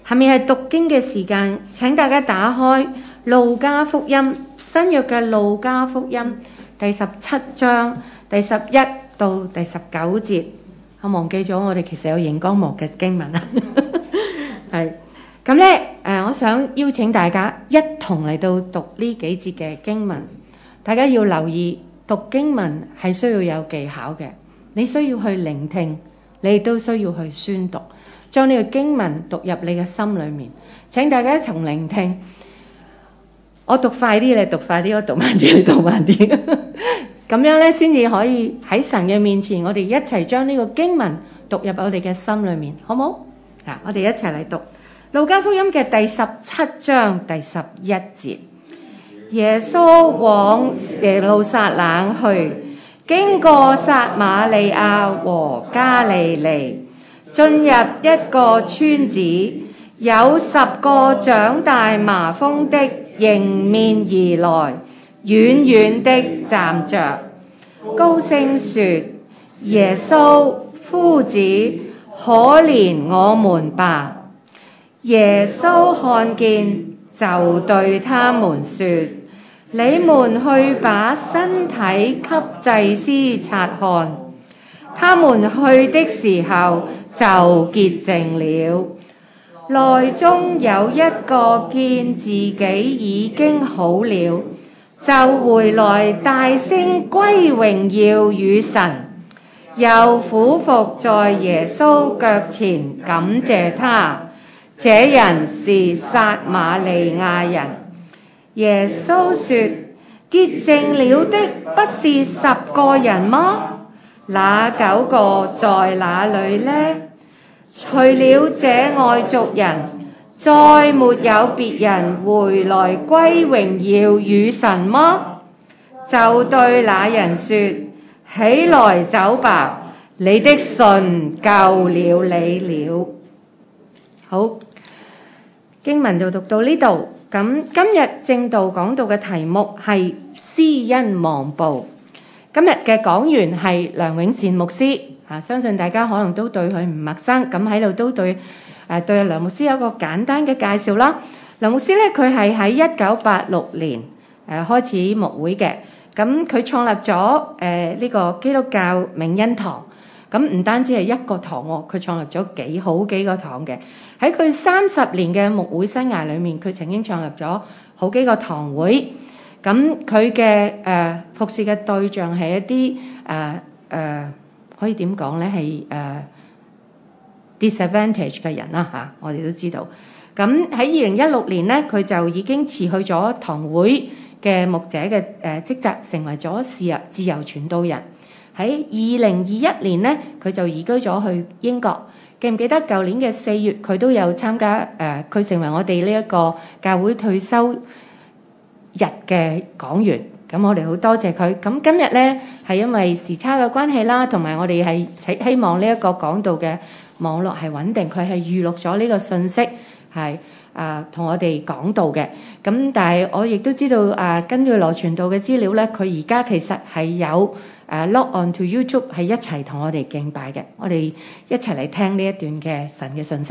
下面係讀經嘅時間，請大家打開路加福音，新約嘅路加福音第17章第11到第19節。我忘記咗我哋其實有熒光幕嘅經文啦。係咁咧，我想邀請大家一同嚟到讀呢幾節嘅經文。大家要留意，讀經文係需要有技巧嘅，你需要去聆聽，你亦都需要去宣讀。將呢個經文讀入你嘅心裏面，請大家一同聆聽。我讀快啲，你讀快啲；我讀慢啲，你讀慢啲。咁樣咧，先至可以喺神嘅面前，我哋一齊將呢個經文讀入我哋嘅心裏面，好冇？嗱，我哋一齊嚟讀路加福音嘅第17章第11節。耶穌往耶路撒冷去，經過撒瑪利亞和加利利。進入一個村子，有10個長大麻風的迎面而來，遠遠的站着，高聲說：耶穌夫子，可憐我們吧！耶穌看見，就對他們說：你們去把身體給祭司察看。他們去的時候就潔淨了。內中有一個見自己已經好了，就回來大聲歸榮耀與神，又俯伏在耶穌腳前感謝他。這人是撒瑪利亞人。耶穌說：潔淨了的不是10個人嗎？那9個在哪裏呢？除了這外族人，再沒有別人回來歸榮耀與神嗎？就對那人說：起來走吧，你的信救了你了。好，經文就讀到呢度。咁今日正道講道嘅題目係施恩望報。今日嘅講員係梁永善牧師，相信大家可能都對佢唔陌生，咁喺度都對梁牧師有一個簡單嘅介紹啦。梁牧師咧，佢係喺1986年開始牧會嘅，咁佢創立咗呢個基督教明恩堂，咁唔單止係一個堂喎，佢創立咗好幾個堂嘅。喺佢30年嘅牧會生涯裏面，佢曾經創立咗好幾個堂會。咁佢嘅服侍嘅對象係一啲可以點講咧？係disadvantage 嘅人啦嚇，我哋都知道。咁喺2016年咧，佢就已經辭去咗堂會嘅牧者嘅職責，成為咗自由傳道人。喺2021年咧，佢就移居咗去英國。記唔記得舊年嘅4月，佢都有參加佢成為我哋呢一個教會退休日嘅講員，咁我哋好多謝佢。咁今日呢係因為時差嘅關係啦，同埋我哋係希望呢一個講道嘅網絡係穩定，佢係預錄咗呢個信息係同我哋講道嘅。咁但係我亦都知道根據羅傳道嘅資料呢，佢而家其實係有log on to YouTube 係一齊同我哋敬拜嘅。我哋一齊嚟聽呢一段嘅神嘅信息。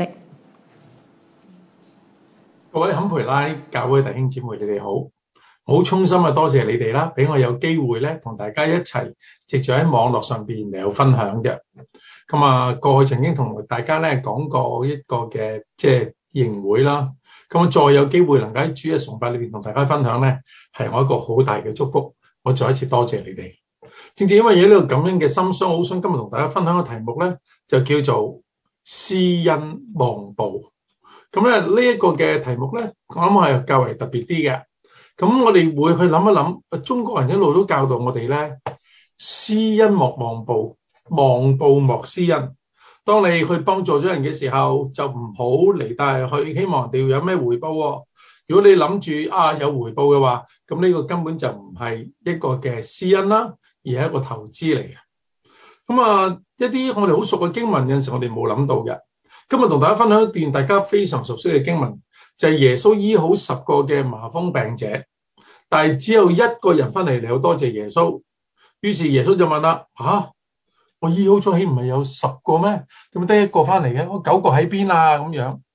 各位坎培拉教會弟兄姊妹，你哋好。好衷心啊，多謝你哋啦，俾我有機會咧，同大家一齊藉住喺網絡上邊嚟有分享嘅。咁過去曾經同大家咧講過一個嘅即係營會啦。咁再有機會能夠喺主嘅崇拜裏邊同大家分享咧，係我一個好大嘅祝福。我再一次多謝你哋。正正因為有呢個咁樣嘅心傷，好想今日同大家分享嘅題目咧，就叫做施恩望報。咁咧呢一個嘅題目咧，我諗係較為特別啲嘅。咁我哋會去諗一諗，中國人一路都教導我哋咧，施恩莫望報，望報莫施恩。當你去幫助咗人嘅時候，就唔好嚟帶去希望人哋有咩回報喎。如果你諗住有回報嘅話，咁呢個根本就唔係一個嘅施恩啦，而係一個投資嚟嘅。咁一啲我哋好熟嘅經文，有陣時我哋冇諗到嘅。今日同大家分享一段大家非常熟悉嘅經文，就係耶穌醫好10個嘅麻風病者，但係只有1個人翻嚟好多謝耶穌。於是耶穌就問啦：我醫好咗，豈唔係有10個咩？點解得1個翻嚟嘅？嗰9個喺邊啊？咁樣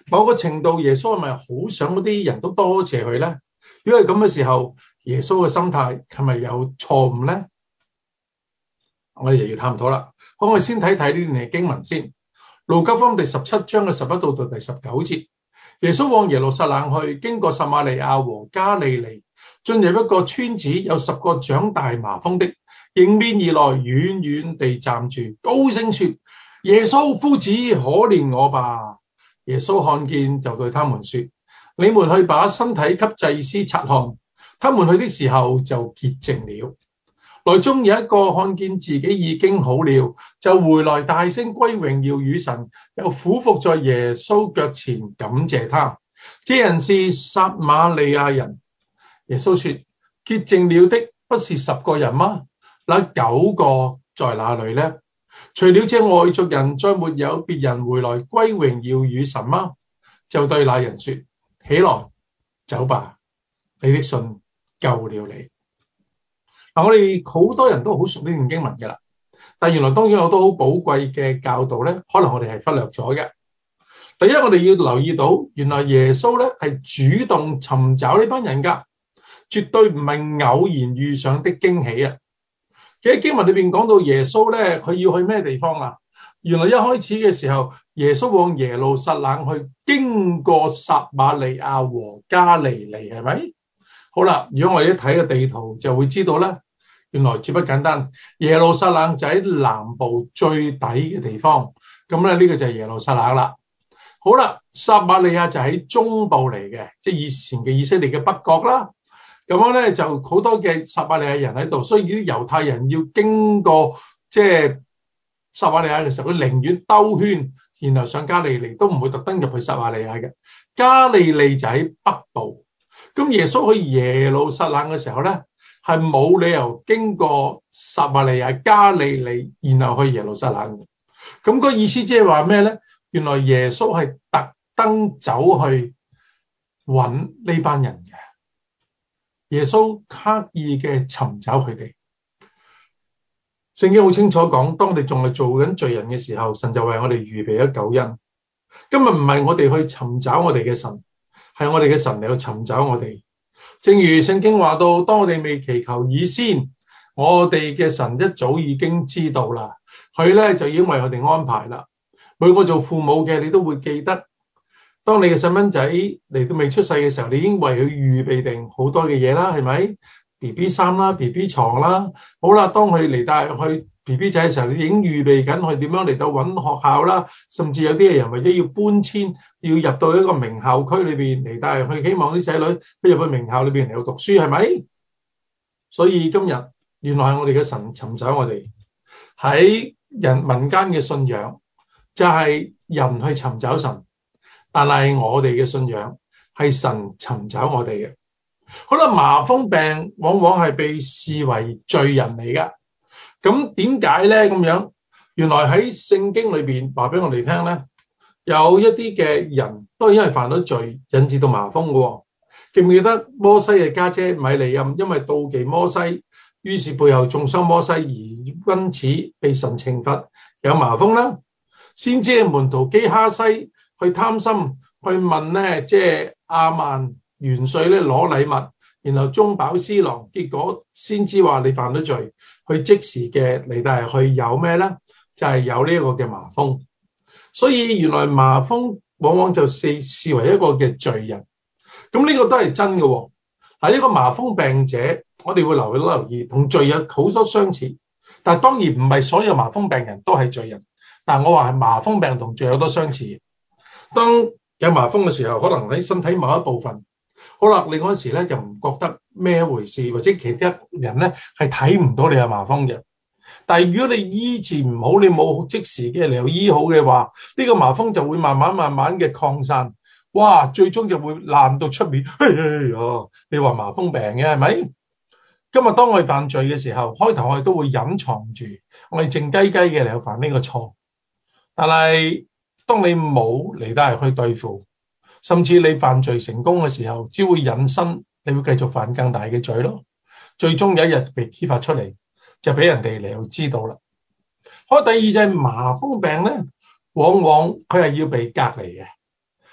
某個程度，耶穌係咪好想嗰啲人都多謝佢咧？如果係咁嘅時候，耶穌嘅心態係咪有錯誤咧？我哋又要探討啦。好，我哋先睇睇呢段嘅經文先。路加福音第17章嘅11到第19節，耶穌往耶路撒冷去，經過撒瑪利亞和加利利，進入一個村子，有10個長大麻風的迎面而來，遠遠地站住，高聲說：耶穌夫子，可憐我吧！耶穌看見，就對他們說：你們去把身體給祭司察看。他們去的時候就潔淨了。內中有一個看見自己已經好了，就回來大聲歸榮耀與神，又俯伏在耶穌腳前感謝他。這人是撒瑪利亞人。耶穌說：潔淨了的不是10個人嗎？那9個在哪裏呢？除了這外族人，再沒有別人回來歸榮耀與神嗎？就對那人說：起來，走吧，你的信救了你。我哋好多人都好熟呢段經文嘅啦，但原來當中有好多好寶貴嘅教導咧，可能我哋係忽略咗嘅。第一，我哋要留意到，原來耶穌咧係主動尋找呢班人噶，絕對唔係偶然遇上的驚喜啊！喺經文裏邊講到耶穌咧，佢要去咩地方啊？原來一開始嘅時候，耶穌往耶路撒冷去，經過撒瑪利亞和加利利，係咪？好啦，如果我哋一睇個地圖，就會知道咧，原來絕不簡單。耶路撒冷就喺南部最底嘅地方，咁咧呢個就係耶路撒冷啦。好啦，撒瑪利亞就喺中部嚟嘅，即係以前嘅以色列嘅北角啦。咁樣咧就好多嘅撒瑪利亞人喺度，所以啲猶太人要經過即係撒瑪利亞嘅時候，佢寧願兜圈，然後上加利利，都唔會特登入去撒瑪利亞嘅。加利利就喺北部。咁耶穌去耶路撒冷嘅時候咧，係冇理由經過撒瑪利亞、加利利，然後去耶路撒冷嘅。咁個意思即係話咩咧？原來耶穌係特登走去揾呢班人嘅。耶穌刻意嘅尋找佢哋。聖經好清楚講，當我哋仲係做緊罪人嘅時候，神就為我哋預備咗救恩。今日唔係我哋去尋找我哋嘅神，係我哋嘅神嚟去尋找我哋。正如聖經話到，當我哋未祈求以先，我哋嘅神一早已經知道啦，佢咧就已經為我哋安排啦。每個做父母嘅，你都會記得，當你嘅細蚊仔嚟到未出世嘅時候，你已經為佢預備定好多嘅嘢啦，係咪？ BB 衫啦， BB 床啦，好啦，當佢嚟帶去 BB 仔嘅時候，你已經預備緊佢點樣嚟到揾學校啦，甚至有啲人為咗要搬遷，要入到一個名校區裏邊嚟帶去，希望啲仔女入去名校裏邊嚟到讀書，係咪？所以今日原來係我哋嘅神尋找我哋，喺人民間嘅信仰就係人去尋找神，但係我哋嘅信仰係神尋找我哋嘅。好啦，麻風病往往係被視為罪人嚟噶，咁點解咧？咁樣原來喺聖經裏邊話俾我哋聽咧，有一啲嘅人都係因為犯咗罪引致到麻風嘅喎。記唔記得摩西嘅家姐米利暗因為妒忌摩西，於是背後中傷摩西，而因此被神懲罰有麻風啦。先知嘅門徒基哈西去貪心去問咧，即係亞曼元帥咧攞禮物，然後中飽私囊，結果先知話你犯咗罪，去即時嘅嚟，但係去有咩咧？就係有呢一個嘅麻風。所以原來麻風往往就視為一個嘅罪人。咁呢個都係真嘅喎。嗱，一個麻風病者，我哋會留意同罪有好多相似，但係當然唔係所有麻風病人都係罪人。但係我話係麻風病同罪有好多相似。當有麻風嘅時候，可能喺身體某一部分。好啦，你嗰時咧就唔覺得咩一回事，或者其他人咧係睇唔到你有麻風嘅。但係如果你醫治唔好，你冇即時嘅嚟醫好嘅話，呢個麻風就會慢慢嘅擴散，哇！最終就會爛到出面。你話麻風病嘅係咪？今日當我哋犯罪嘅時候，開頭我哋都會隱藏住，我哋靜雞雞嘅嚟犯呢個錯。但係當你冇嚟得去對付，甚至你犯罪成功嘅時候，只會引申你會繼續犯更大嘅罪咯。最終有一日被揭發出嚟，就俾人哋嚟到知道啦。好，第二就係麻風病咧，往往佢係要被隔離嘅。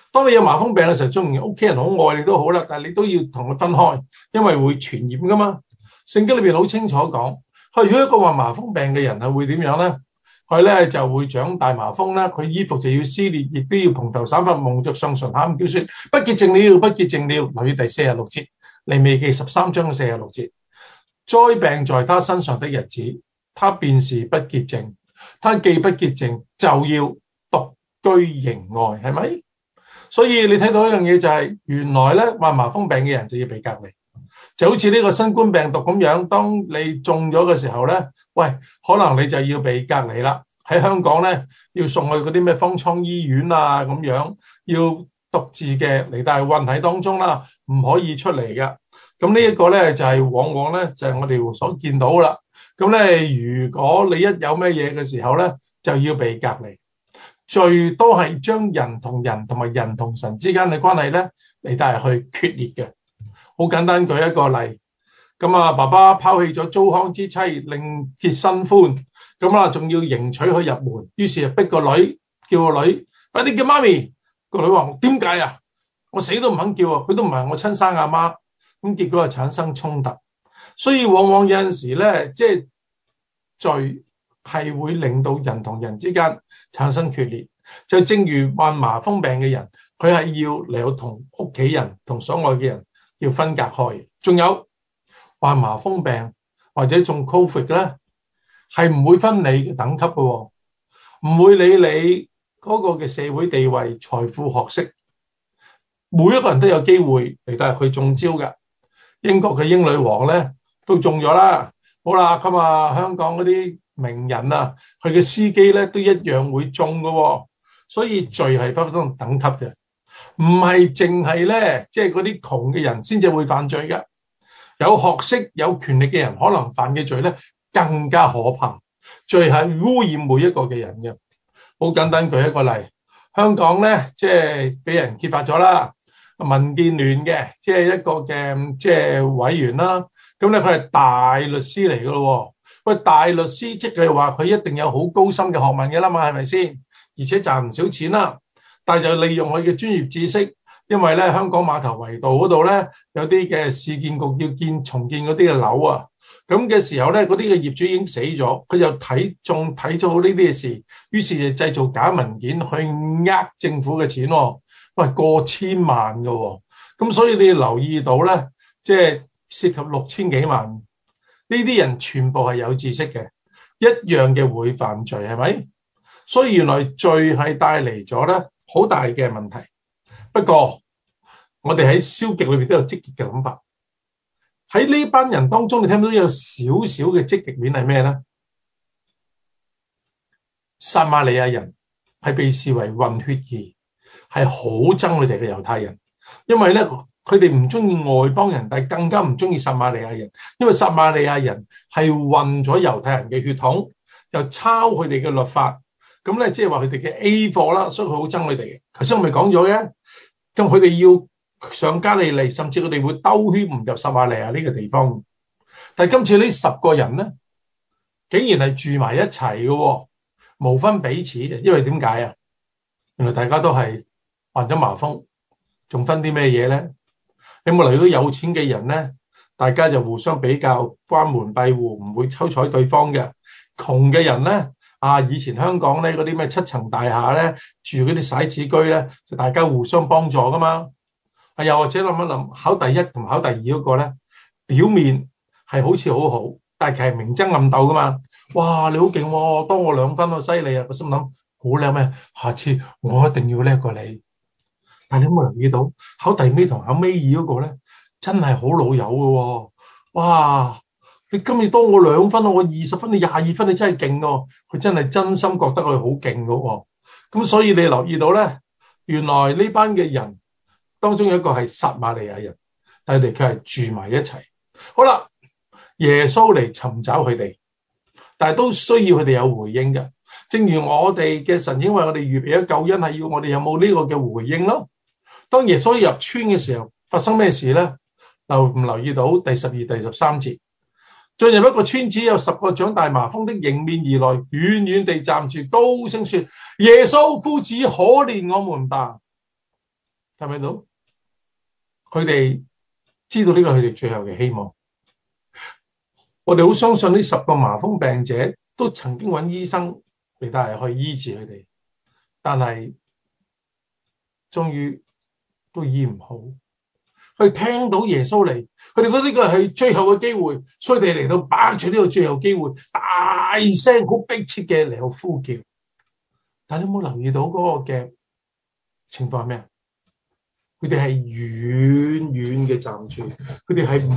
當你有麻風病嘅時候，雖然屋企人好愛你都好啦，但係你都要同佢分開，因為會傳染噶嘛。聖經裏邊好清楚講，如果一個患麻風病嘅人係會點樣咧？佢咧就會長大麻風啦，佢衣服就要撕裂，亦都要蓬頭散髮，蒙着上唇，喊叫說：不潔淨了，不潔淨了。留意第46節，利未記13章46節。災病在他身上的日子，他便是不潔淨。他既不潔淨，就要獨居營外，係咪？所以你睇到一樣嘢就係，原來咧患麻風病嘅人就要被隔離，就好似呢個新冠病毒咁樣。當你中咗嘅時候咧，喂，可能你就要被隔離啦。喺香港咧，要送去嗰啲咩方艙醫院啊咁樣，要獨自嘅嚟，但係困喺當中啦，唔可以出嚟嘅。咁呢一個咧就係往往咧就係我哋所見到啦。咁咧，如果你一有咩嘢嘅時候咧，就要被隔離。罪都係將人同人同埋人同神之間嘅關係咧嚟到係去決裂嘅。好簡單舉一個例，咁啊，爸爸拋棄咗糟糠之妻，另結新歡，咁啊仲要迎娶佢入門，於是就逼個女，叫個女快啲叫媽咪。個女話：點解啊？我死都唔肯叫啊！佢都唔係我親生阿媽。咁結果就產生衝突。所以往往有陣時咧，即係罪係會令到人同人之間產生決裂。就正如患麻風病嘅人，佢係要嚟到同屋企人同所愛嘅人要分隔開。仲有患麻風病或者中 Covid 咧，係唔會分你嘅等級嘅，唔會理你嗰個嘅社會地位、財富、學識，每一個人都有機會嚟到去中招嘅。英國嘅英女王咧都中咗啦。好啦，咁啊香港嗰啲名人啊，佢嘅司機咧都一樣會中嘅。所以罪係不分等級嘅，唔係淨係咧，即係嗰啲窮嘅人先至會犯罪嘅。有學識、有權力嘅人可能犯嘅罪咧更加可怕。罪係污染每一個嘅人嘅。好簡單舉一個例，香港咧即係俾人揭發咗啦，民建聯嘅即係一個嘅即係委員啦。咁咧佢係大律師嚟噶咯。喂，大律師即係話佢一定有好高深嘅學問嘅啦嘛，係咪先？而且賺唔少錢啦，但係就利用佢嘅專業知識，因為咧香港碼頭圍道嗰度咧有啲嘅市建局要重建嗰啲嘅樓啊，咁嘅時候咧嗰啲嘅業主已經死咗，佢就睇咗呢啲嘅事，於是就製造假文件去呃政府嘅錢喎，喂，過千萬㗎喎，咁所以你要留意到咧，即係涉及6000幾萬，呢啲人全部係有知識嘅，一樣嘅會犯罪，係咪？所以原來罪係帶嚟咗咧好大嘅問題。不過我哋喺消極裏邊都有積極嘅諗法。喺呢班人當中，你聽到有少少嘅積極面係咩咧？撒瑪利亞人係被視為混血兒，係好憎佢哋嘅猶太人，因為咧佢哋唔中意外邦人，但係更加唔中意撒瑪利亞人，因為撒瑪利亞人係混咗猶太人嘅血統，又抄佢哋嘅律法。咁咧，即係話佢哋嘅 A 貨啦，所以佢好憎佢哋嘅。頭先我咪講咗嘅，咁佢哋要上加利利，甚至佢哋會兜圈唔入撒瑪利亞呢個地方。但係今次呢10個人咧，竟然係住埋一齊嘅，無分彼此嘅。因為點解啊？原來大家都係患咗麻風，仲分啲咩嘢咧？你有冇留意到有錢嘅人咧，大家就互相比較，關門閉戶，唔會抽彩對方嘅。窮嘅人咧。以前香港咧嗰啲咩7層大廈咧，住嗰啲徙置居咧，就大家互相幫助噶嘛。又或者諗一諗，考第一同考第二嗰個咧，表面係好似好好，但係其實明爭暗鬥噶嘛。哇，你好勁喎，多我2分，好犀利啊！我心諗好叻咩？下次我一定要叻過你。但係你有冇留意到考第尾同考尾二嗰個咧，真係好老友嘅喎。哇！你今日多我2分，我20分，你22分，你真係勁喎！佢真係真心覺得佢好勁嘅喎。咁所以你留意到咧，原來呢班嘅人當中有一個係撒瑪利亞人，但係佢係住埋一齊。好啦，耶穌嚟尋找佢哋，但係都需要佢哋有回應嘅。正如我哋嘅神因為我哋預備咗救恩，係要我哋有冇呢個嘅回應咯。當耶穌入村嘅時候，發生咩事咧？留唔留意到第12、第13節？進入一個村子，有10個長大麻風的迎面而來，遠遠地站住，高聲說：耶穌夫子，可憐我們吧！ 睇唔睇到？佢哋知道呢個係佢哋最後嘅希望。我哋好相信呢10個麻風病者都曾經揾醫生嚟帶去醫治佢哋，但係終於都醫唔好。佢聽到耶穌嚟，佢哋覺得呢個係最後嘅機會，所以佢哋嚟到把住呢個最後機會，大聲好迫切嘅嚟到呼叫。但係你有冇留意到嗰個嘅情況係咩？佢哋係遠遠嘅站住，佢哋係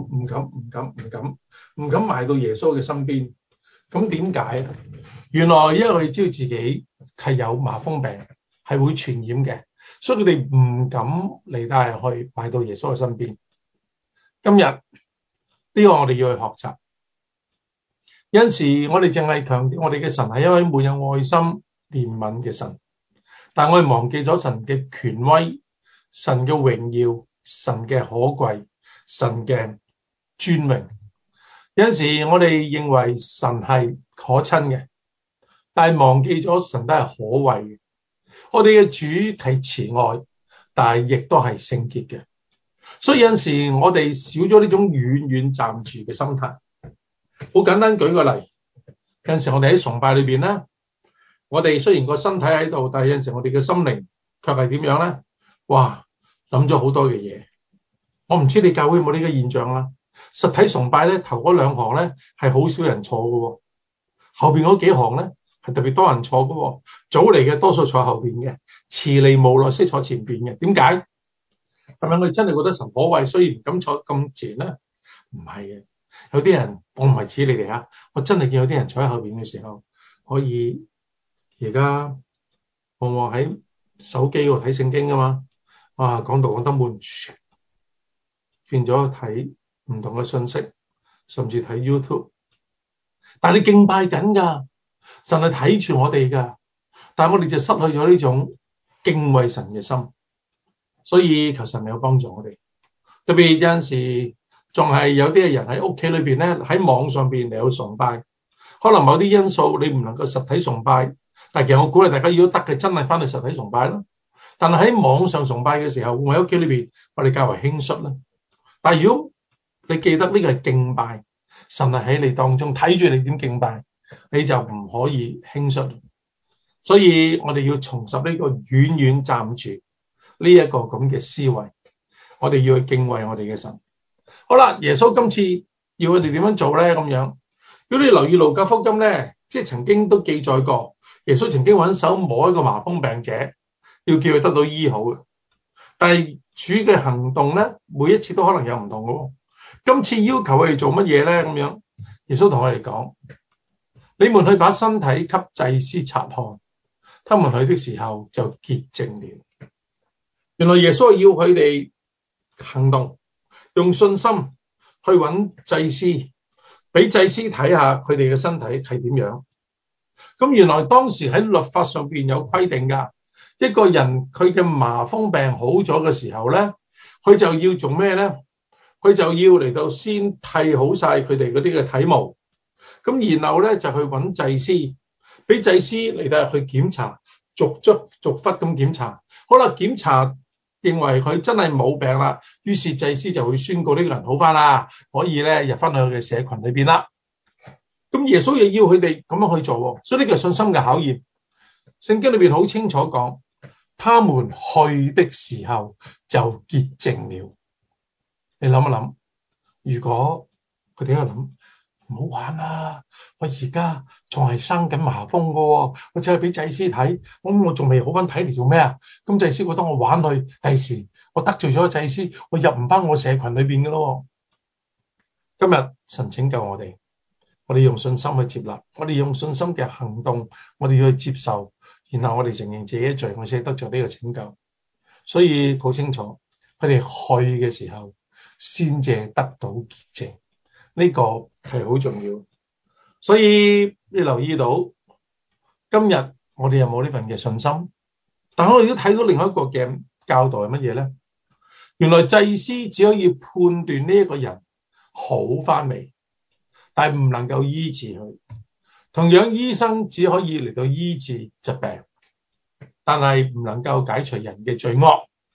唔敢埋到耶穌嘅身邊。咁點解？原來因為佢哋知道自己係有麻風病，係會傳染嘅，所以佢哋唔敢嚟帶去埋到耶穌嘅身邊。今日呢個我哋要去學習。有陣時我哋淨係強調我哋嘅神係一位滿有愛心憐憫嘅神，但我哋忘記咗神嘅權威、神嘅榮耀、神嘅可貴、神嘅尊榮。有陣時我哋認為神係可親嘅，但係忘記咗神都係可畏嘅。我哋嘅主係慈愛，但係亦都係聖潔嘅。所以有陣時我哋少咗呢種遠遠站住嘅心態。好簡單舉個例，有陣時我哋喺崇拜裏邊咧，我哋雖然個身體喺度，但係有陣時我哋嘅心靈卻係點樣咧？哇，諗咗好多嘅嘢。我唔知你教會有冇呢個現象啦。實體崇拜咧，頭嗰2行咧係好少人坐嘅，後邊嗰幾行咧係特別多人坐嘅。早嚟嘅多數坐後邊嘅，遲嚟無奈先坐前邊嘅。點解？係咪我哋真係覺得神可畏，所以唔敢坐咁前咧？唔係嘅，有啲人，我唔係指你哋啊，我真係見有啲人坐喺後邊嘅時候，可以而家往往喺手機度睇聖經噶嘛。哇，講道講得悶，變咗睇唔同嘅信息，甚至睇 YouTube。但係你敬拜緊噶，神係睇住我哋噶，但係我哋就失去咗呢種敬畏神嘅心。所以求神有幫助我哋。特別有陣時仲係有啲人喺屋企裏邊咧，喺網上邊嚟去崇拜。可能某啲因素你唔能夠實體崇拜，但係其實我鼓勵大家如果得嘅，真係翻去實體崇拜啦。但係喺網上崇拜嘅時候，我喺屋企裏邊，我哋較為輕率啦。但係如果你記得呢個係敬拜，神係喺你當中睇住你點敬拜，你就唔可以輕率。所以我哋要重拾呢個遠遠站住呢一個咁嘅思維，我哋要去敬畏我哋嘅神。好啦，耶穌今次要我哋點樣做咧？咁樣，如果你留意路加福音咧，即係曾經都記載過，耶穌曾經揾手摸一個麻風病者，要叫佢得到醫好嘅。但係主嘅行動咧，每一次都可能有唔同嘅。今次要求佢哋做乜嘢咧？咁樣，耶穌同我哋講：你們去把身體給祭司察看，他們去的時候就潔淨了。原來耶穌要佢哋行動，用信心去揾祭司，俾祭司睇下佢哋嘅身體係點樣。咁原來當時喺律法上邊有規定㗎，一個人佢嘅麻風病好咗嘅時候咧，佢就要做咩咧？佢就要嚟到先剃好晒佢哋嗰啲嘅體毛，咁然後咧就去揾祭司，俾祭司嚟到去檢查，逐忽咁檢查。好啦，檢查認為佢真係冇病啦，於是祭司就會宣告呢個人好翻啦，可以咧入翻去佢嘅社群裏邊啦。咁耶穌又要佢哋咁樣去做，所以呢個係信心嘅考驗。聖經裏邊好清楚講，他們去的時候就潔淨了。你諗一諗，如果佢哋喺度諗，唔好玩啦，我而家仲係生緊麻風噶，我只係俾祭司睇，我仲未好翻，睇嚟做咩啊？咁祭司覺得我玩去，第時我得罪咗祭司，我入唔翻我社群裏邊噶咯。今日神拯救我哋，我哋用信心去接納，我哋用信心嘅行動，我哋要去接受，然後我哋承認自己嘅罪，我先得着呢個拯救。所以好清楚，佢哋去嘅時候先至得到潔淨，呢個係好重要。所以你留意到今日我哋有冇呢份嘅信心？但係我哋都睇到另外一個嘅教導係乜嘢咧？原來祭司只可以判斷呢一個人好翻未，但係唔能夠醫治佢。同樣醫生只可以嚟到醫治疾病，但係唔能夠解除人嘅罪惡。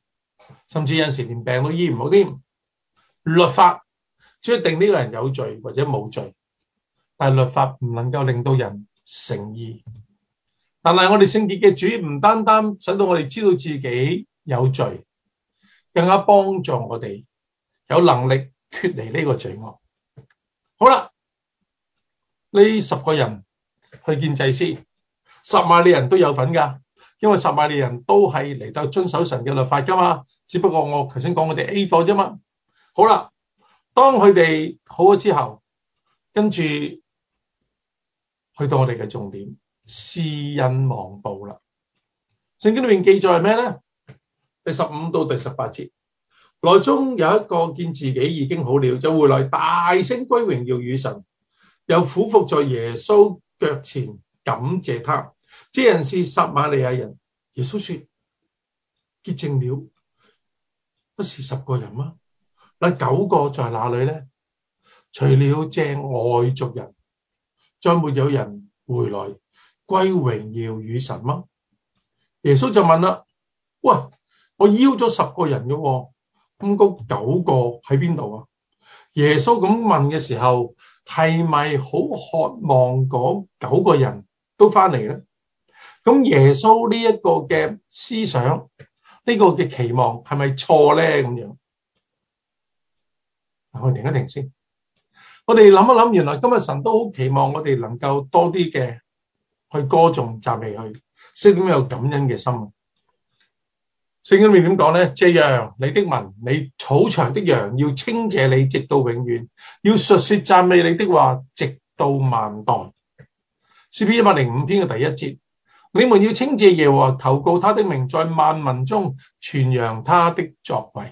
甚至有陣時連病都醫唔好添。律法只係定呢個人有罪或者冇罪，但係律法唔能夠令到人成義。但係我哋聖潔嘅主唔單單使到我哋知道自己有罪，更加幫助我哋有能力脫離呢個罪惡。好啦，呢10個人去見祭司，撒瑪利人都有份㗎，因為撒瑪利人都係嚟到遵守神嘅律法㗎嘛。只不過我頭先講我哋 A 貨啫嘛。好啦，當佢哋好咗之後，跟住去到我哋嘅重點，施恩忘報啦。聖經裏面記載係咩咧？第15到第18節，內中有一個見自己已經好了，就回來大聲歸榮耀與神，又俯伏在耶穌腳前感謝他。這人是撒瑪利亞人。耶穌說：潔淨了，不是10個人嗎？那9個在哪裏呢？除了這外族人，再沒有人回來歸榮耀與神嗎？耶穌就問啦：喂，我邀咗10個人嘅喎，咁嗰9個喺邊度啊？耶穌咁問嘅時候，係咪好渴望嗰9個人都翻嚟咧？咁耶穌呢一個嘅思想，呢個嘅期望係咪錯咧？咁樣，我哋停一停先，我哋諗一諗，原來今日神都好期望我哋能夠多啲嘅去歌頌讚美佢，識點有感恩嘅心。聖經裏面點講咧？這樣你的民，你草場的羊，要稱謝你直到永遠，要述說讚美你的話直到萬代。詩篇105篇嘅第1節。你們要稱謝耶和華，求告他的名，在萬民中傳揚他的作為。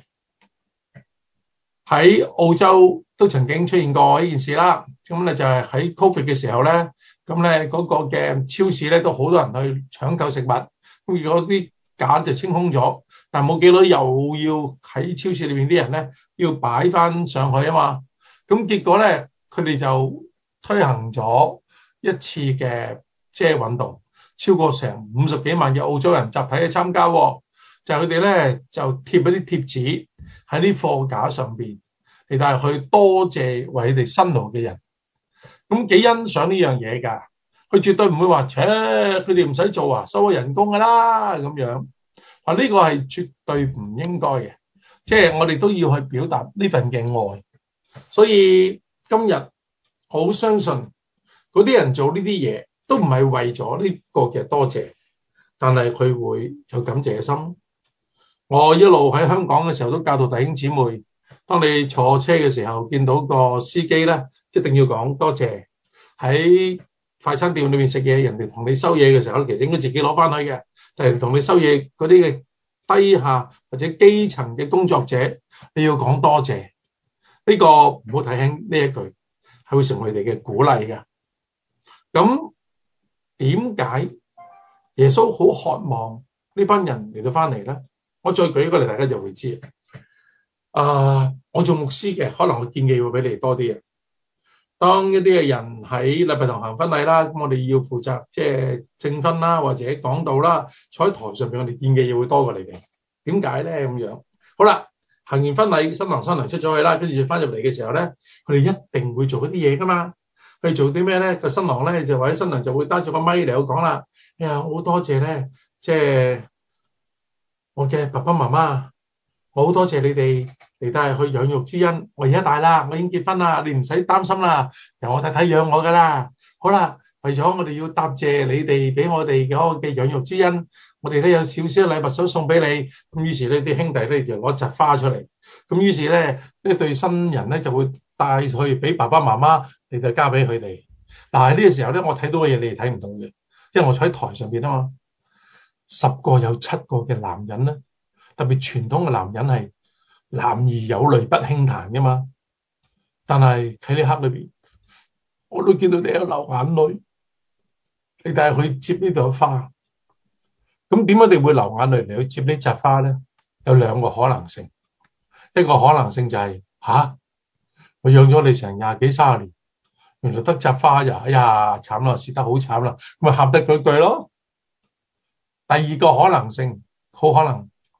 喺澳洲都曾經出現過呢件事啦。咁咧就係喺 Covid 嘅時候咧，咁咧嗰個嘅超市咧都好多人去搶購食物。咁如果啲架就清空咗，但係冇幾耐又要喺超市裏面啲人咧要擺翻上去啊嘛。咁結果咧佢哋就推行咗一次嘅運動。超過成50幾萬嘅澳洲人集體去參加，就係佢哋咧就貼一啲貼紙喺啲貨架上邊，嚟但係去多謝為佢哋辛勞嘅人。咁幾欣賞呢樣嘢㗎，佢絕對唔會話，佢哋唔使做啊，收咗人工㗎啦咁樣。啊，呢個係絕對唔應該嘅，即係我哋都要去表達呢份嘅愛。所以今日好相信嗰啲人做呢啲嘢，都唔係為咗呢個嘅多謝，但係佢會有感謝嘅心。我一路喺香港嘅時候都教導弟兄姊妹，當你坐車嘅時候見到個司機咧，一定要講多謝。喺快餐店裏面食嘢，人哋同你收嘢嘅時候，其實應該自己攞翻去嘅。但係同你收嘢嗰啲嘅低下或者基層嘅工作者，你要講多謝。呢個唔好睇輕呢一句，係會成為你哋嘅鼓勵嘅。咁點解耶穌好渴望呢班人嚟到翻嚟咧？我再舉一個例，大家就會知。我做牧師嘅，可能我建議會比你多啲嘅。當一啲嘅人喺禮拜堂行婚禮啦，咁我哋要負責即係證婚啦，或者講道啦，坐喺台上邊，我哋見嘅嘢會多過你哋。點解咧？咁樣好啦，行完婚禮，新郎新娘出咗去啦，跟住翻入嚟嘅時候咧，佢哋一定會做一啲嘢噶嘛。去做啲咩咧？個新郎咧就或者新娘就會擔住個咪嚟到講啦。哎呀，好多謝咧，即係我嘅爸爸媽媽，我好多謝你哋嚟帶去養育之恩。我而家大啦，我已經結婚啦，你唔使擔心啦，由我太太養我噶啦。好啦，為咗我哋要答謝你哋俾我哋嗰個嘅養育之恩，我哋咧有少少禮物想送俾你。咁於是呢啲兄弟咧就攞紮花出嚟。咁於是咧呢對新人咧就會帶去俾爸爸媽媽。你就交俾佢哋。嗱，喺呢個時候咧，我睇到嘅嘢你哋睇唔到嘅，因為我坐喺台上邊啊嘛。10個有7個嘅男人咧，特別傳統嘅男人係男兒有淚不輕彈噶嘛。但係喺呢刻裏邊，我都見到你有流眼淚。你帶佢去接呢朵花，咁點解你會流眼淚嚟去接呢紮花咧？有2個可能性。一個可能性就係我養咗你成20幾30年。原來得紮花呀！哎呀，慘啦，蝕得好慘啦，咪喊得句句咯。第二個可能性，好可能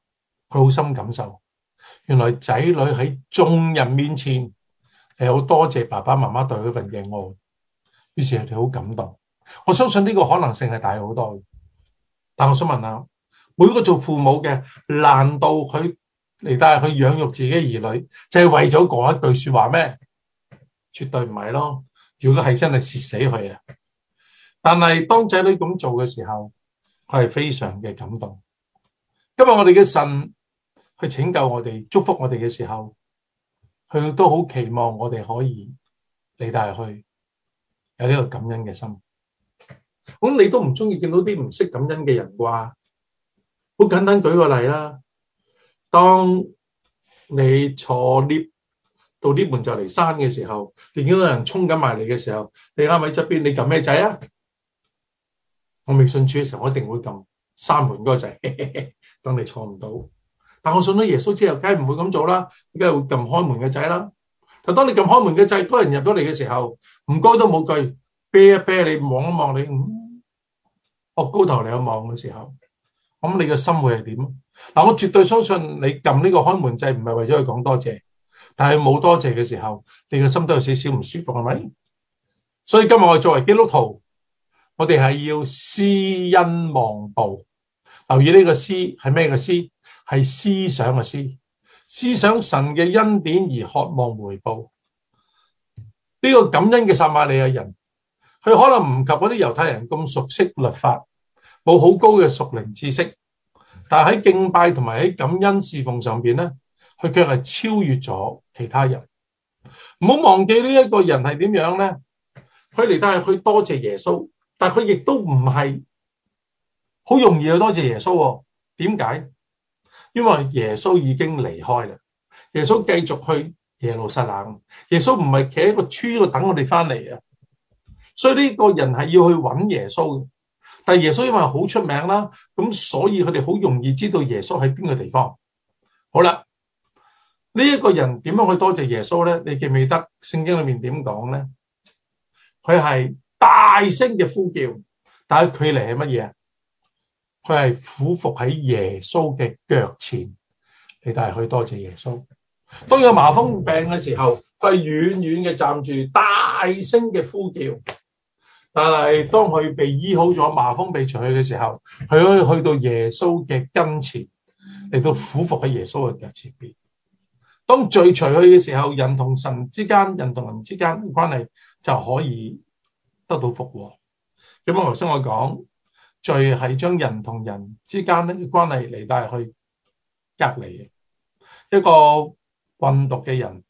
佢好深感受，原來仔女喺眾人面前係好多謝爸爸媽媽對佢份嘅愛，於是佢哋好感動。我相信呢個可能性係大好多嘅。但我想問下，每個做父母嘅，難道佢嚟帶去養育自己嘅兒女，就係為咗講一句說話咩？絕對唔係咯。如果係真係蝕死佢啊！但係當仔女咁做嘅時候，佢係非常嘅感動。今日我哋嘅神去拯救我哋、祝福我哋嘅時候，佢都好期望我哋可以嚟帶去有呢個感恩嘅心。咁你都唔中意見到啲唔識感恩嘅人啩？好簡單舉個例啦，當你坐 lift 到 lift 門就嚟閂嘅時候，你見到有人衝緊埋嚟嘅時候，你啱喺側邊，你撳咩掣啊？我未信主嘅時候，我一定會撳閂門嗰個掣，等你坐唔到。但我信咗耶穌之後，梗係唔會咁做啦，梗係會撳開門嘅掣啦。但當你撳開門嘅掣，多人入咗嚟嘅時候，唔該都冇句，啤一啤你，望一望你，我高頭你有望嘅時候，咁你嘅心會係點？嗱，我絕對相信你撳呢個開門掣唔係為咗去講多謝，但係冇多謝嘅時候，你嘅心都有少少唔舒服，係咪？所以今日我哋作為基督徒，我哋係要施恩忘報。留意呢個施係咩嘅施？係思想嘅施，思想神嘅恩典而渴望回報。呢個感恩嘅撒瑪利亞人，佢可能唔及嗰啲猶太人咁熟悉律法，冇好高嘅屬靈知識，但係喺敬拜同埋喺感恩侍奉上邊咧，佢卻係超越咗其他人。唔好忘記呢一個人係點樣咧？佢嚟到係去多謝耶穌，但係佢亦都唔係好容易去多謝耶穌。點解？因為耶穌已經離開啦，耶穌繼續去耶路撒冷，耶穌唔係企喺個村度等我哋翻嚟啊，所以呢個人係要去揾耶穌嘅。但係耶穌因為好出名啦，咁所以佢哋好容易知道耶穌喺邊個地方。好啦，呢一個人點樣去多謝耶穌咧？你記唔記得聖經裏面點講咧？佢係大聲嘅呼叫，但係距離係乜嘢？佢係俯伏喺耶穌嘅腳前，你都係去多謝耶穌。當有麻風病嘅時候，佢係遠遠嘅站住，大聲嘅呼叫。但係當佢被醫好咗，麻風被除去嘅時候，佢可以去到耶穌嘅跟前，嚟到俯伏喺耶穌嘅腳前邊。當罪除去嘅時候，人同神之間、人同人之間嘅關係就可以得到復和。咁頭先我講，罪係將人同人之間嘅關係嚟帶去隔離嘅。一個運毒嘅人，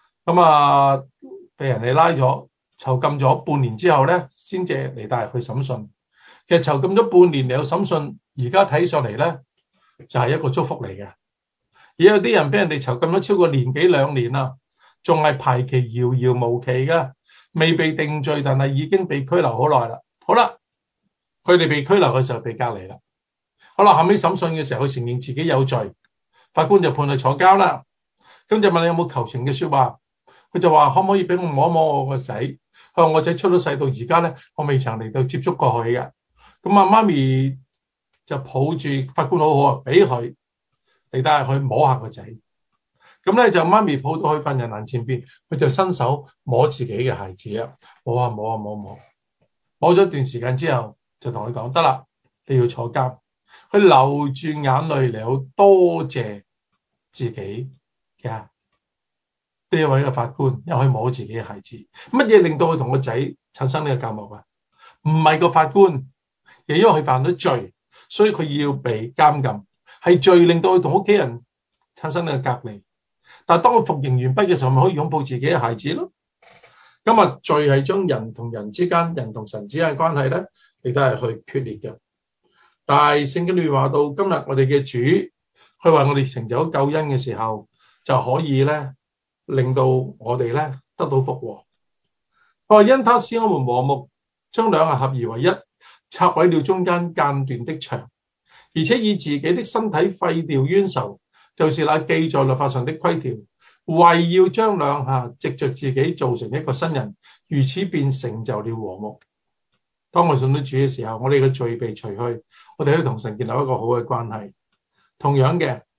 被人哋拉咗，囚禁咗半年之後咧，先至嚟帶去審訊。其實囚禁咗半年嚟有審訊，而家睇上嚟咧就係一個祝福嚟嘅。而有啲人俾人哋囚禁咗超過年幾兩年啦，仲係排期遙遙無期嘅，未被定罪，但係已經被拘留好耐啦。好啦，佢哋被拘留嘅時候被隔離啦。好啦，後尾審訊嘅時候，佢承認自己有罪，法官就判佢坐監啦。咁就問你有冇求情嘅說話，佢就話可唔可以俾我摸一摸我個仔？佢話我仔出咗世到而家咧，我未曾嚟到接觸過佢嘅。咁媽咪就抱住法官好好啊，俾佢嚟帶佢摸下個仔。咁咧就媽咪抱到去犯人欄前邊，佢就伸手摸自己嘅孩子啊，摸咗一段時間之後，就同佢講得啦，你要坐監。佢流住眼淚嚟好多謝自己嘅呢一位嘅法官，又可以摸自己嘅孩子。乜嘢令到佢同個仔產生呢個隔膜啊？唔係個法官，而因為佢犯咗罪，所以佢要被監禁。係罪令到佢同屋企人產生呢個隔離。但係當佢服刑完畢嘅時候，咪可以擁抱自己嘅孩子咯。今日罪係將人同人之間、人同神之間嘅關係咧，亦都係去決裂嘅。但係聖經裏面話到，今日我哋嘅主，佢話我哋成就咗救恩嘅時候，就可以咧令到我哋咧得到復和。佢話因他使我們和睦，將兩下合而為一，拆毀了中間間斷的牆，而且以自己的身體廢掉冤仇，就是那記在律法上的規條，為要將兩下藉着自己造成一個新人，如此便成就了和睦。當我信到主嘅時候，我哋嘅罪被除去，我哋可以同神建立一個好嘅關係。同樣嘅，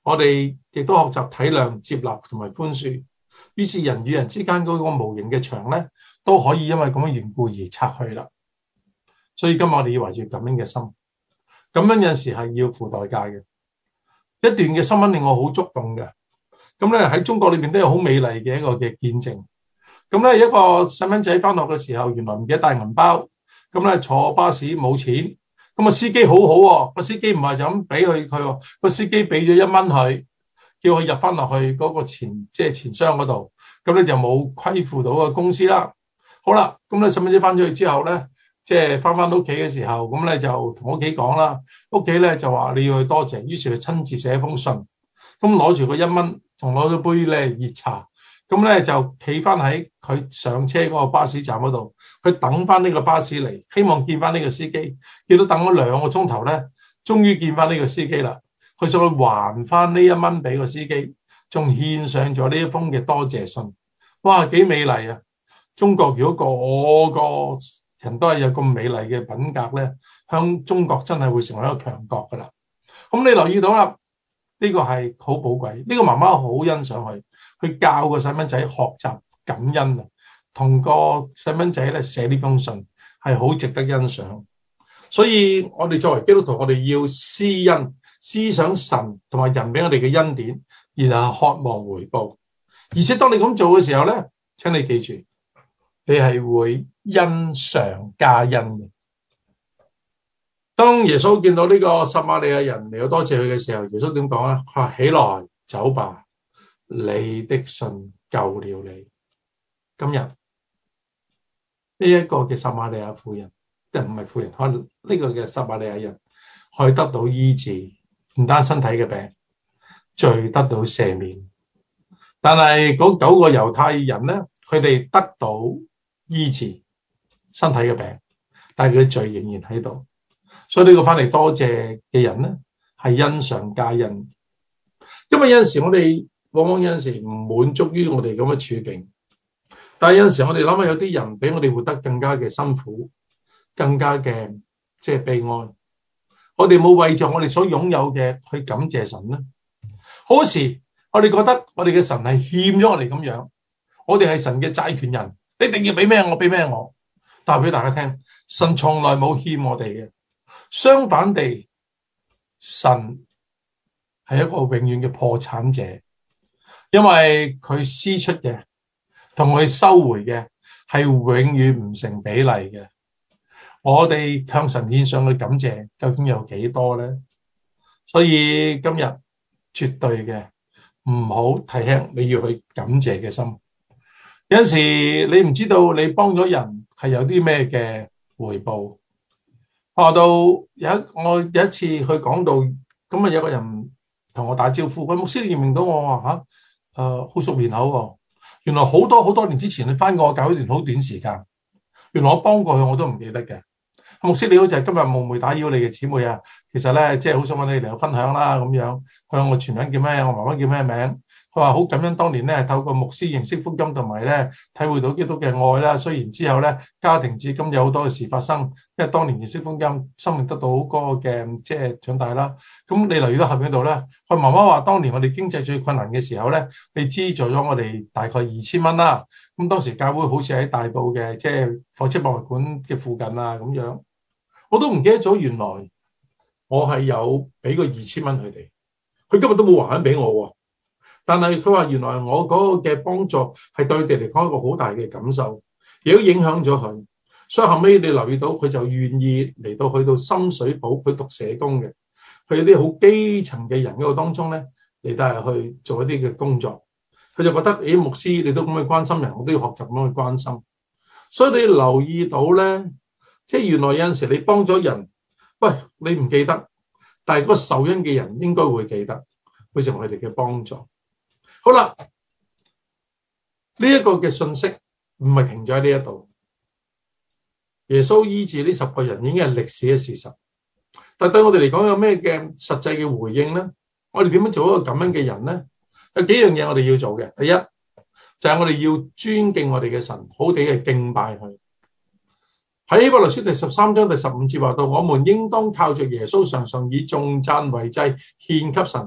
我哋亦都學習體諒、接納同埋寬恕。於是人與人之間嗰個無形嘅牆咧，都可以因為咁嘅緣故而拆去啦。所以今日我哋要懷住感恩嘅心，感恩有陣時係要付代價嘅。一段嘅新聞令我好觸動嘅。咁咧喺中國裏邊都有好美麗嘅一個嘅見證。咁咧一個細蚊仔翻學嘅時候，原來唔記得帶銀包，咁咧坐巴士冇錢。咁啊司機好好喎，個司機唔係就咁俾佢喎，個司機俾咗1蚊佢，叫佢入翻落去嗰個錢箱嗰度。咁咧就冇虧負到個公司啦。好啦，咁咧細蚊仔翻咗去之後咧，即係翻屋企嘅時候，咁咧就同屋企講啦。屋企咧就話你要去多謝，於是佢親自寫一封信，咁攞住個1蚊，仲攞咗杯咧熱茶，咁咧就企翻喺佢上車嗰個巴士站嗰度，佢等翻呢個巴士嚟，希望見翻呢個司機。見到等咗2個鐘頭咧，終於見翻呢個司機啦。佢想去還翻呢1蚊俾個司機，仲獻上咗呢一封嘅多謝信。哇，幾美麗啊！中國如果個人都係有咁美麗嘅品格咧，向中國真係會成為一個強國噶啦。咁你留意到啦，呢個係好寶貴。呢個媽媽好欣賞佢，去教個細蚊仔學習感恩啊，同個細蚊仔咧寫呢封信係好值得欣賞。所以我哋作為基督徒，我哋要施恩，思想神同埋人俾我哋嘅恩典，然後渴望回報。而且當你咁做嘅時候咧，請你記住，你係會恩上加恩嘅。當耶穌見到呢個撒瑪利亞人嚟到多謝佢嘅時候，耶穌點講咧？佢話：起來走吧，你的信救了你。今日呢一個嘅撒瑪利亞婦人，即係唔係婦人，可能呢個嘅撒瑪利亞人可以得到醫治，唔單身體嘅病，罪得到赦免。但係嗰9個猶太人咧，佢哋得到醫治身體嘅病，但係佢嘅罪仍然喺度。所以呢個翻嚟多謝嘅人咧，係恩上加恩。因為有陣時我哋往往有陣時唔滿足於我哋咁嘅處境，但係有陣時我哋諗下有啲人比我哋活得更加嘅辛苦，更加嘅即係悲哀。我哋冇為著我哋所擁有嘅去感謝神咧。好多時我哋覺得我哋嘅神係欠咗我哋咁樣，我哋係神嘅債權人，你一定要俾咩我俾咩我。但係俾大家聽，神從來冇欠我哋嘅。相反地，神係一個永遠嘅破產者，因為佢施出嘅同佢收回嘅係永遠唔成比例嘅。我哋向神獻上嘅感謝究竟有幾多呢？所以今日絕對嘅唔好睇輕你要去感謝嘅心。有陣時你唔知道你幫咗人係有啲咩嘅回報。我有一次去講道，咁啊有個人同我打招呼，佢牧師你認唔認到我？話好熟面口喎。原來好多年之前你翻過我教一段好短時間，原來我幫過佢我都唔記得嘅。牧師你好，就係今日冒昧打擾你嘅姊妹啊，其實咧即係好想揾你嚟分享啦咁樣。佢話我全名叫咩？我媽媽叫咩名？佢話好感恩當年咧透過牧師認識福音同埋咧體會到基督嘅愛啦。雖然之後咧家庭至今有好多嘅事發生，因為當年認識福音，生命得到好多嘅即係長大啦。咁你留意到後邊度咧，佢媽媽話當年我哋經濟最困難嘅時候咧，你資助咗我哋大概2000蚊啦。咁當時教會好似喺大埔嘅即係火車博物館嘅附近啊咁樣，我都唔記得咗原來我係有俾過2000蚊佢哋，佢今日都冇還翻俾我喎。但係佢話原來我嗰個嘅幫助係對佢哋嚟講一個好大嘅感受，亦都影響咗佢。所以後尾你留意到佢就願意嚟到去到深水埗去讀社工嘅，去啲好基層嘅人嗰個當中咧嚟到係去做一啲嘅工作。佢就覺得牧師你都咁去關心人，我都要學習咁樣去關心。所以你留意到咧，即係原來有陣時你幫咗人，喂你唔記得，但係嗰個受恩嘅人應該會記得，會成為佢哋嘅幫助。好啦，呢一個嘅信息唔係停咗喺呢一度。耶穌醫治呢10個人已經係歷史嘅事實，但係對我哋嚟講有咩嘅實際嘅回應咧？我哋點樣做一個咁樣嘅人咧？有幾樣嘢我哋要做嘅。第一就係我哋要尊敬我哋嘅神，好地嘅敬拜佢。喺希伯來書第13章第15節話到，我們應當靠着耶穌常常以頌讚為祭獻給神，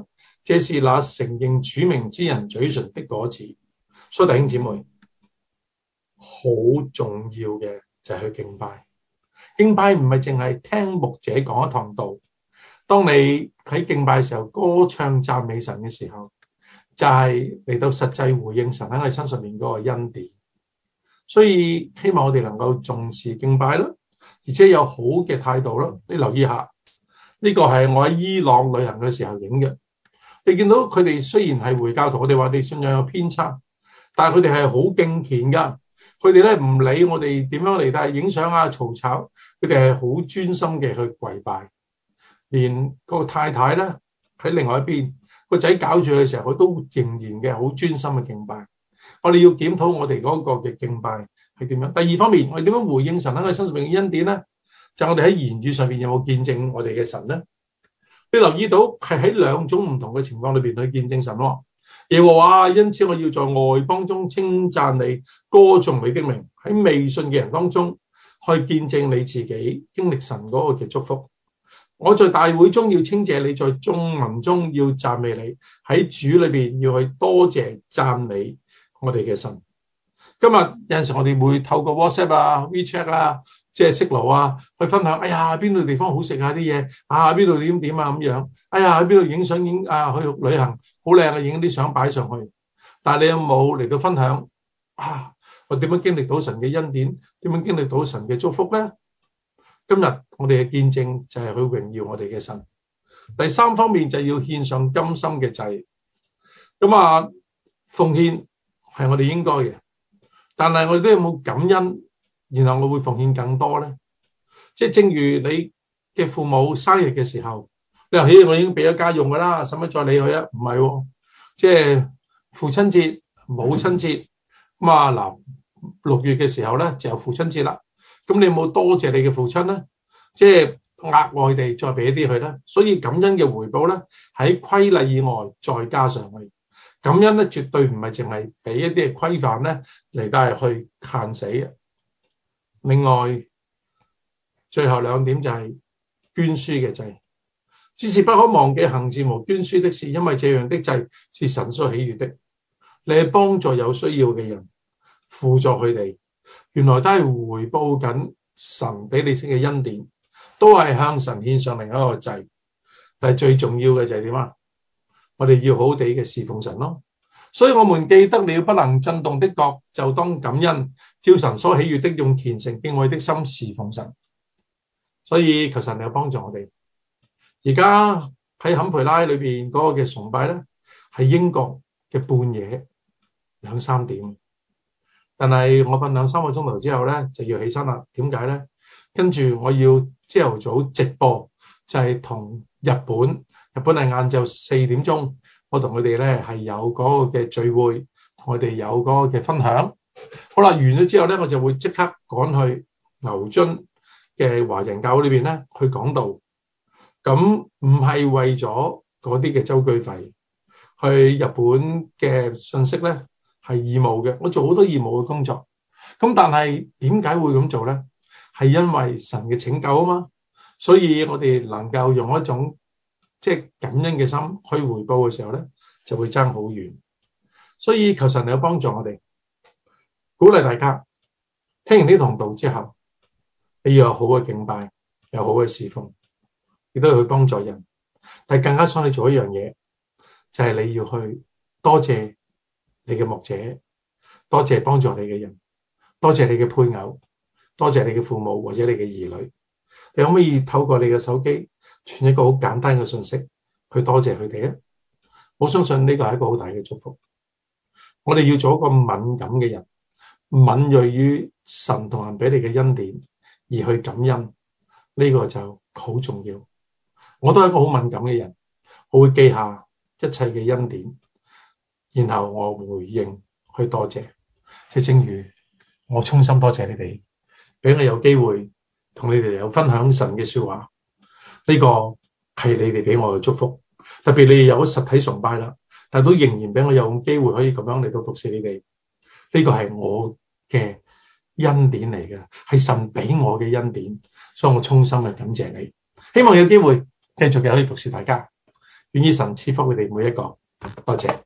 這是那承認主名之人嘴唇的果子。所以弟兄姊妹，好重要嘅就係去敬拜。敬拜唔係淨係聽牧者講一堂道。當你喺敬拜嘅時候歌唱讚美神嘅時候，就係嚟到實際回應神喺我哋身上面嗰個恩典。所以希望我哋能夠重視敬拜啦，而且有好嘅態度啦。你留意下，呢個係我喺伊朗旅行嘅時候影嘅。你見到佢哋雖然係回教徒，我哋話你信仰有偏差，但係佢哋係好敬虔噶。佢哋咧唔理我哋點樣嚟，但係影相啊、嘈吵，佢哋係好專心嘅去跪拜。連個太太咧喺另外一邊，個仔搞住佢嘅時候，佢都仍然嘅好專心嘅敬拜。我哋要檢討我哋嗰個嘅敬拜係點樣。第二方面，我哋點樣回應神喺我哋身上面嘅恩典咧？就我哋喺言語上面有冇見證我哋嘅神咧？你留意到係喺兩種唔同嘅情況裏邊去見證神咯。耶和華，因此我要在外邦中稱讚你，歌頌你的名，喺未信嘅人當中去見證你自己經歷神嗰個嘅祝福。我在大會中要稱謝你，在眾民中要讚美你，喺主裏邊要去多謝讚美我哋嘅神。今日有陣時我哋會透過 WhatsApp 啊、WeChat 啊、即係 Signal 啊去分享，哎呀邊度地方好食啊啲嘢，啊邊度點點啊咁樣，哎呀喺邊度影相影啊去旅行好靚啊，影啲相擺上去。但係你有冇嚟到分享啊？我點樣經歷到神嘅恩典？點樣經歷到神嘅祝福咧？今日我哋嘅見證就係去榮耀我哋嘅神。第三方面就要獻上甘心嘅祭。咁啊，奉獻係我哋應該嘅，但係我哋都有冇感恩，然後我會奉獻更多咧？即係正如你嘅父母生日嘅時候，你話：我已經俾咗家用㗎啦，使乜再理佢啊？唔係喎，即係父親節、母親節咁啊嗱，6月嘅時候咧就有父親節啦。咁你有冇多謝你嘅父親咧？即係額外地再俾一啲佢咧。所以感恩嘅回報咧，喺規例以外再加上去。感恩咧絕對唔係淨係俾一啲嘅規範咧嚟到係去限死嘅。另外，最後兩點就係捐輸嘅祭。只是不可忘記行善無捐輸的事，因為這樣的祭是神所喜悅的。你係幫助有需要嘅人，輔助佢哋。原來都係回報緊神俾你識嘅恩典，都係向神獻上另一個祭。但係最重要嘅就係點啊？我哋要好好地嘅侍奉神咯。所以我們記得了不能震動的角，就當感恩，照神所喜悅的，用虔誠敬畏的心侍奉神。所以求神有幫助我哋。而家喺坎培拉裏邊嗰個嘅崇拜咧，係英國嘅半夜2-3點。但係我瞓2-3個鐘頭之後咧就要起身啦。點解咧？跟住我要朝頭早直播，就係同日本係晏晝4點鐘，我同佢哋咧係有嗰個嘅聚會，同佢哋有嗰個嘅分享。好啦，完咗之後咧，我就會即刻趕去牛津嘅華人教會裏邊咧去講道。咁唔係為咗嗰啲嘅周居費，去日本嘅信息咧係義務嘅，我做好多義務嘅工作。咁但係點解會咁做咧？係因為神嘅拯救啊嘛，所以我哋能夠用一種即係感恩嘅心去回報嘅時候咧，就會爭好遠。所以求神有幫助我哋，鼓勵大家聽完呢堂道之後，你要有好嘅敬拜，有好嘅侍奉，亦都要去幫助人。但係更加想你做一樣嘢，就係你要去多謝你嘅牧者，多謝幫助你嘅人，多謝你嘅配偶，多謝你嘅父母或者你嘅兒女。你可唔可以透過你嘅手機傳一個好簡單嘅信息去多謝佢哋咧？我相信呢個係一個好大嘅祝福。我哋要做一個敏感嘅人，敏銳於神同人俾你嘅恩典而去感恩，呢個就好重要。我都係一個好敏感嘅人，我會記下一切嘅恩典，然後我回應去多謝。即係正如我衷心多謝你哋，俾我有機會同你哋有分享神嘅說話，呢個係你哋俾我嘅祝福。特別你哋有實體崇拜啦，但都仍然俾我有機會可以咁樣嚟到服侍你哋，呢個係我嘅恩典嚟嘅，係神俾我嘅恩典，所以我衷心嘅感謝你。希望有機會繼續嘅可以服侍大家。 願意神賜福佢哋每一個。多謝。